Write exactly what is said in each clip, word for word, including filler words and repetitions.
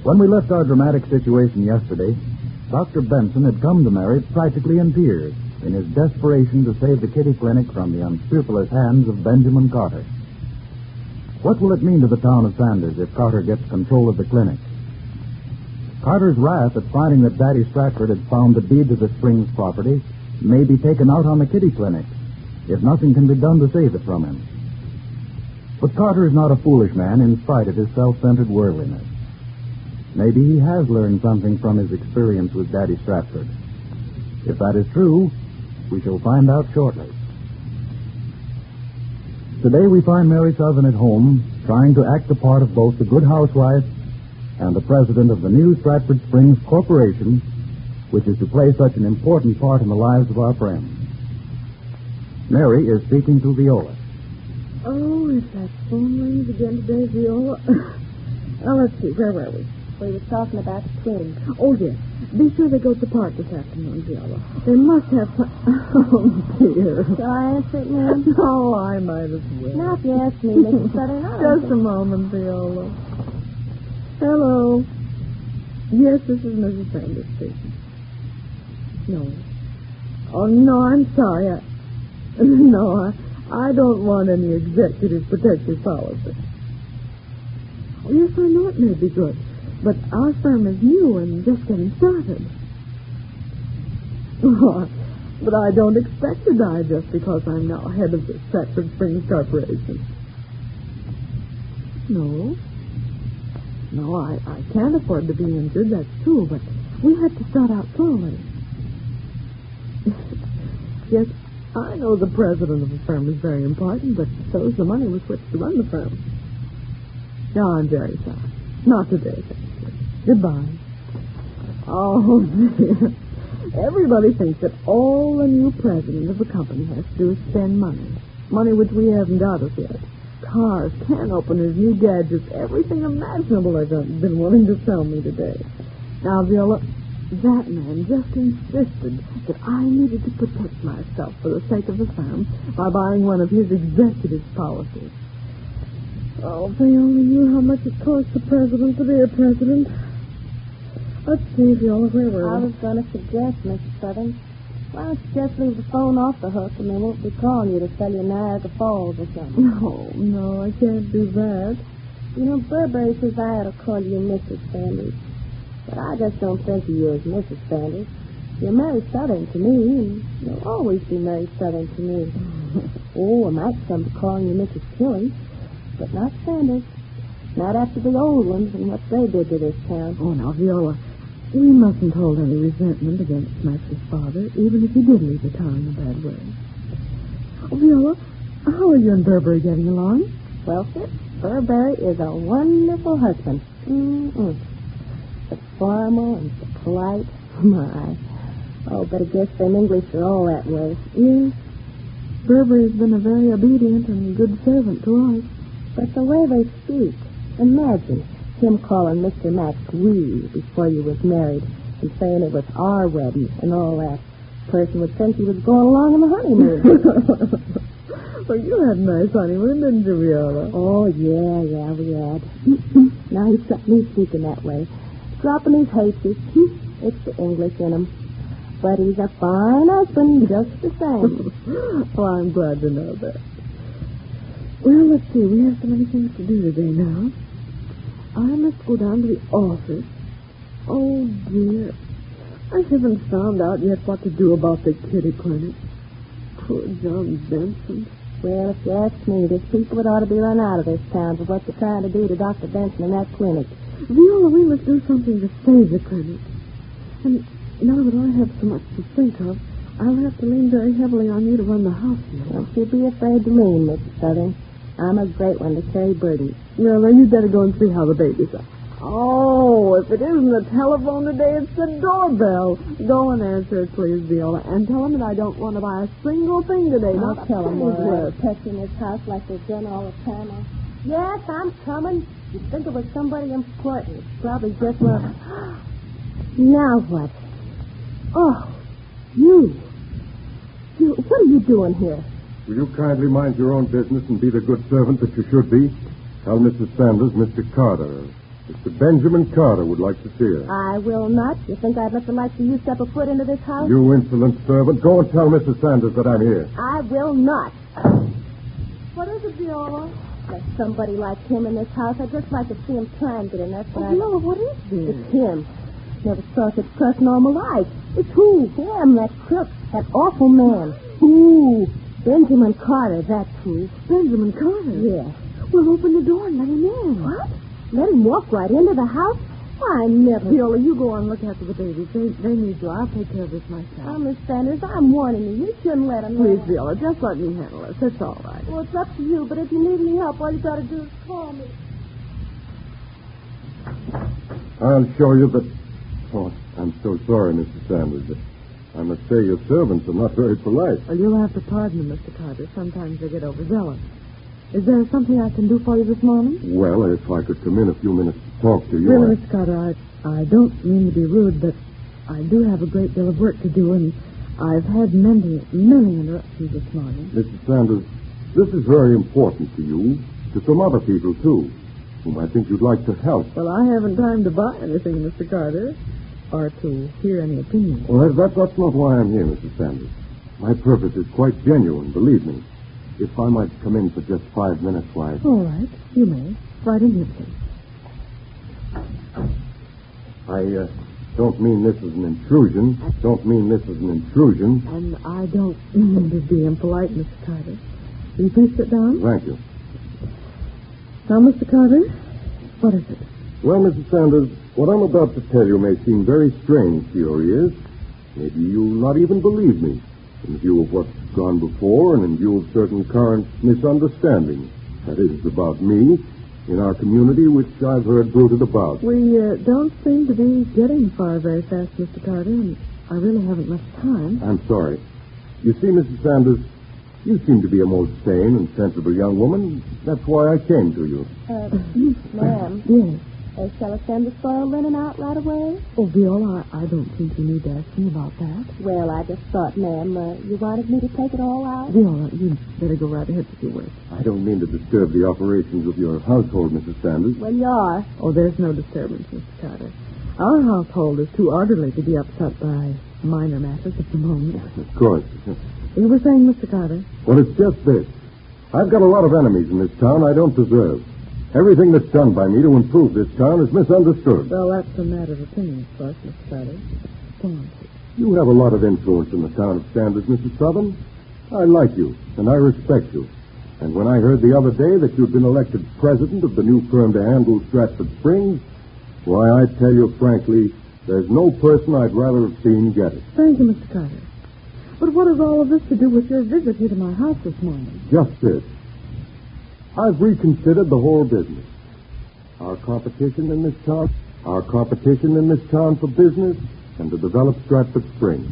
When we left our dramatic situation yesterday, Doctor Benson had come to Mary practically in tears in his desperation to save the Kitty Clinic from the unscrupulous hands of Benjamin Carter. What will it mean to the town of Sanders if Carter gets control of the clinic? Carter's wrath at finding that Daddy Stratford had found the deed to the Springs property may be taken out on the Kitty Clinic if nothing can be done to save it from him. But Carter is not a foolish man in spite of his self-centered worldliness. Maybe he has learned something from his experience with Daddy Stratford. If that is true, we shall find out shortly. Today we find Mary Southern at home, trying to act the part of both the good housewife and the president of the new Stratford Springs Corporation, which is to play such an important part in the lives of our friends. Mary is speaking to Viola. Oh, if that phone rings again today, Viola. Now, let's see. Where were we? We were talking about the twins. Oh, yes. Be sure they go to the park this afternoon, Viola. They must have some... Oh, dear. Shall I answer it, ma'am? Oh, I might as well. Now, if you ask me, Missus Southern, I don't Just a moment, Viola. Hello. Yes, this is Missus Sanders speaking. No. Oh, no, I'm sorry. I... No, I, I don't want any executive protective policy. Oh, yes, I know it may be good. But our firm is new and just getting started. Oh, but I don't expect to die just because I'm now head of the Stratford Springs Corporation. No. No, I, I can't afford to be injured, that's true, but we have to start out slowly. Yes, I know the president of the firm is very important, but so is the money with which to run the firm. No, I'm very sorry. Not today, thank you. Goodbye. Oh, dear. Everybody thinks that all the new president of the company has to do is spend money. Money which we haven't got as yet. Cars, can openers, new gadgets, everything imaginable they've been willing to sell me today. Now, Viola, that man just insisted that I needed to protect myself for the sake of the firm by buying one of his executive policies. Oh, if they only knew how much it cost the president to be a president. Let's see, Viola, where were we? I was going to suggest, Missus Southern, why don't you just leave the phone off the hook and they won't be calling you to sell you Niagara Falls or something. No, no, I can't do that. You know, Burberry says I ought to call you Missus Sanders. But I just don't think of you as Missus Sanders. You're Mary Southern to me, and you'll always be Mary Southern to me. Oh, I might come to calling you Missus Killing, but not Sanders. Not after the old ones and what they did to this town. Oh, now, Viola, we mustn't hold any resentment against Max's father, even if he did leave the town in a bad way. Oh, Viola, how are you and Burberry getting along? Well, sir, Burberry is a wonderful husband. Mm-mm. So formal and so polite. My. Oh, but I guess them English are all that way. Yes. Burberry's been a very obedient and good servant to us. But the way they speak, imagine him calling Mister Max we before you was married and saying it was our wedding and all that. Person would think he was going along on the honeymoon. Well, you had a nice honeymoon, didn't you, Viola? Oh, yeah, yeah, we had. Now he's got me speaking that way. Dropping his H's. It's the English in him. But he's a fine husband, just the same. Oh, I'm glad to know that. Well, let's see. We have so many things to do today now. I must go down to the office. Oh, dear. I haven't found out yet what to do about the kitty clinic. Poor John Benson. Well, if you ask me, there's people that ought to be run out of this town for what they're trying to do to Doctor Benson and that clinic. Viola, we must do something to save the clinic. And now that I have so much to think of, I'll have to lean very heavily on you to run the house now. Don't you be afraid to lean, Missus Southern. I'm a great one to carry burdens. Well, then you'd better go and see how the babies are. Oh, if it isn't the telephone today, it's the doorbell. Go and answer it, please, Viola, and tell him that I don't want to buy a single thing today. I'll Not tell him where where I'm touching this house like they've done all the time. I'll... Yes, I'm coming. You'd think it was somebody important. It's probably just what... Now what? Oh, you. You. What are you doing here? Will you kindly mind your own business and be the good servant that you should be? Tell Missus Sanders Mister Carter Mister Benjamin Carter would like to see her. I will not. You think I'd let the likes of you step a foot into this house? You insolent servant. Go and tell Missus Sanders that I'm here. I will not. What is it, Viola? There's somebody like him in this house. I'd just like to see him try and get in. That's what Oh, I... Viola, what is this? It's him. Never saw such person all my life. It's who? Him, that crook, that awful man. Ooh, Benjamin Carter, that's who. Benjamin Carter? Yeah. Well, open the door and let him in. What? Let him walk right into the house? Why, never. Viola, you go on, look after the babies. They, they need you. I'll take care of this myself. Oh, Miss Sanders, I'm warning you. You shouldn't let him Please, in. Viola, just let me handle this. It's all right. Well, it's up to you, but if you need any help, all you got to do is call me. I'll show you that... Oh, I'm so sorry, Mister Sanders. I must say your servants are not very polite. Well, you'll have to pardon them, Mister Carter. Sometimes they get overzealous. Is there something I can do for you this morning? Well, if I could come in a few minutes to talk to you... Really, I... Mister Carter, I, I don't mean to be rude, but I do have a great deal of work to do, and I've had many, many interruptions this morning. Mister Sanders, this is very important to you, to some other people, too, whom I think you'd like to help. Well, I haven't time to buy anything, Mister Carter, or to hear any opinions. Well, that, that, that's not why I'm here, Mister Sanders. My purpose is quite genuine, believe me. If I might come in for just five minutes, why... All right, you may. Right in here, please. I uh, don't mean this is an intrusion. Don't mean this is an intrusion. And I don't mean to be impolite, Mister Carter. Will you please sit down? Thank you. Now, Mister Carter, what is it? Well, Missus Sanders, what I'm about to tell you may seem very strange to your ears. Maybe you'll not even believe me, in view of what's gone before and in view of certain current misunderstandings, that is, about me, in our community, which I've heard bruited about. We uh, don't seem to be getting far very fast, Mister Carter, and I really haven't much time. I'm sorry. You see, Missus Sanders, you seem to be a most sane and sensible young woman. That's why I came to you. Uh, ma'am, Yes. uh, shall I send the soil linen out right away? Oh, Viola, I, I don't think you need to ask me about that. Well, I just thought, ma'am, uh, you wanted me to take it all out? Viola, you better go right ahead with your work. I don't mean to disturb the operations of your household, Missus Sanders. Well, you are. Oh, there's no disturbance, Mister Carter. Our household is too orderly to be upset by minor matters at the moment. Of course. You were saying, Mister Carter? Well, it's just this. I've got a lot of enemies in this town I don't deserve. Everything that's done by me to improve this town is misunderstood. Well, that's a matter of opinion, of course, Mister Carter. Go on, please. You have a lot of influence in the town of Sanders, Missus Southern. I like you, and I respect you. And when I heard the other day that you'd been elected president of the new firm to handle Stratford Springs, why, I tell you frankly, there's no person I'd rather have seen get it. Thank you, Mister Carter. But what has all of this to do with your visit here to my house this morning? Just this. I've reconsidered the whole business. Our competition in this town, our competition in this town for business and to develop Stratford Springs.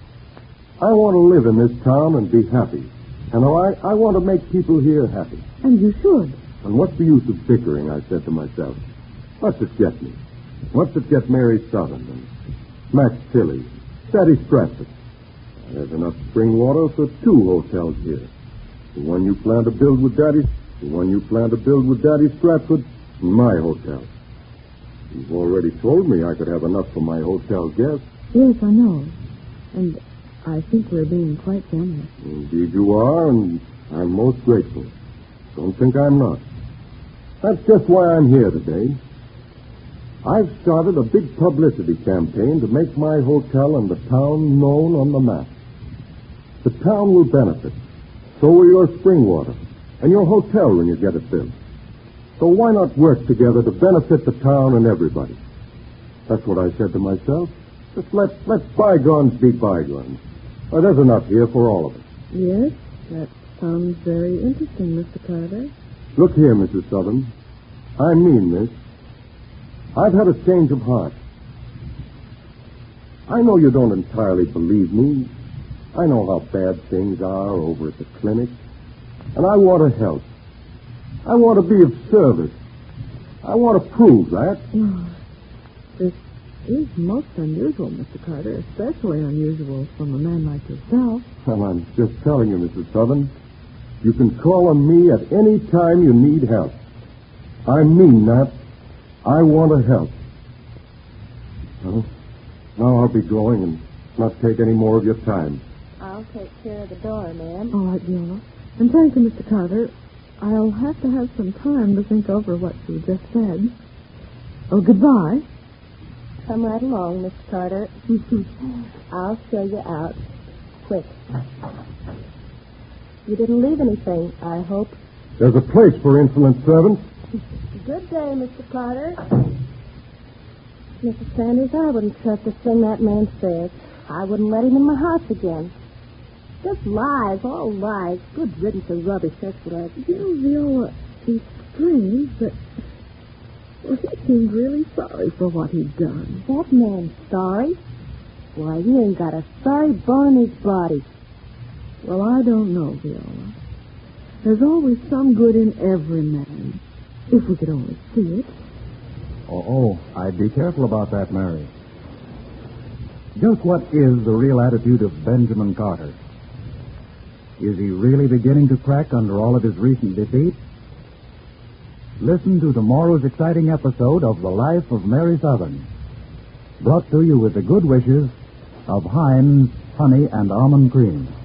I want to live in this town and be happy. And I, I want to make people here happy. And you should. And what's the use of bickering, I said to myself. What's it get me? What's it get Mary Southern and Max Tilley, Daddy Stratford? There's enough spring water for two hotels here. The one you plan to build with Daddy, the one you plan to build with Daddy Stratford, and my hotel. You've already told me I could have enough for my hotel guests. Yes, I know. And I think we're being quite generous. Indeed you are, and I'm most grateful. Don't think I'm not. That's just why I'm here today. I've started a big publicity campaign to make my hotel and the town known on the map. The town will benefit. So will your spring water and your hotel when you get it built. So why not work together to benefit the town and everybody? That's what I said to myself. Just let, let bygones be bygones. Well, there's enough here for all of us. Yes, that sounds very interesting, Mister Carter. Look here, Missus Southern. I mean this. I've had a change of heart. I know you don't entirely believe me. I know how bad things are over at the clinic. And I want to help. I want to be of service. I want to prove that. Oh, this is most unusual, Mister Carter, especially unusual from a man like yourself. Well, I'm just telling you, Missus Southern. You can call on me at any time you need help. I mean that. I want to help. Well, now I'll be going and not take any more of your time. I'll take care of the door, ma'am. All right, Viola. And thank you, Mister Carter. I'll have to have some time to think over what you just said. Oh, goodbye. Come right along, Miss Carter. I'll show you out. Quick. You didn't leave anything, I hope. There's a place for insolent servants. Good day, Mister Carter. Missus Sanders, I wouldn't trust a thing that man says. I wouldn't let him in my house again. Just lies, all lies. Good riddance of rubbish, that's what I... You know, Viola, it's strange, but... Well, he seemed really sorry for what he'd done. That man's sorry? Why, he ain't got a sorry bone in his body. Well, I don't know, Viola. There's always some good in every man, if we could only see it. Oh, oh, I'd be careful about that, Mary. Just what is the real attitude of Benjamin Carter? Is he really beginning to crack under all of his recent defeat? Listen to tomorrow's exciting episode of The Life of Mary Southern, brought to you with the good wishes of Heinz Honey and Almond Cream.